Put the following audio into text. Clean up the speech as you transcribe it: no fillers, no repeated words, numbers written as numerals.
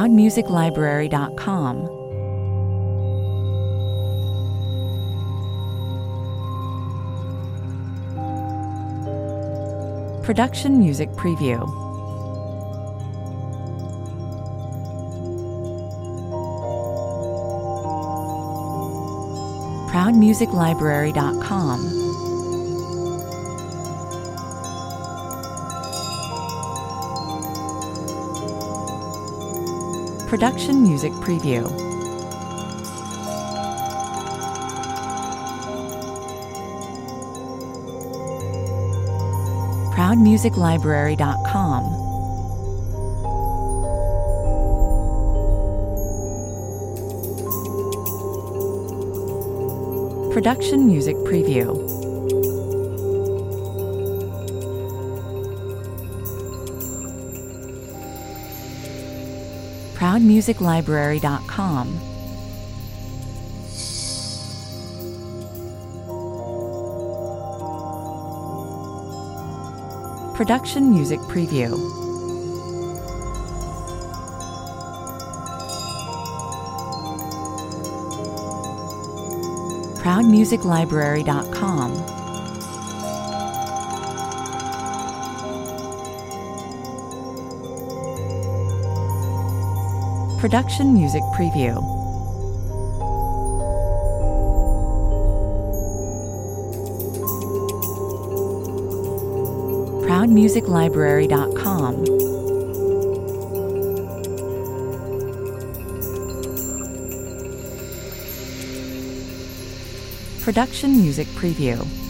ProudMusicLibrary.com. Production Music Preview. ProudMusicLibrary.com. Production Music Preview. ProudMusicLibrary.com. Production Music Preview. ProudMusicLibrary.com. Production Music Preview. ProudMusicLibrary.com. Production Music Preview. ProudMusicLibrary.com. Production Music Preview.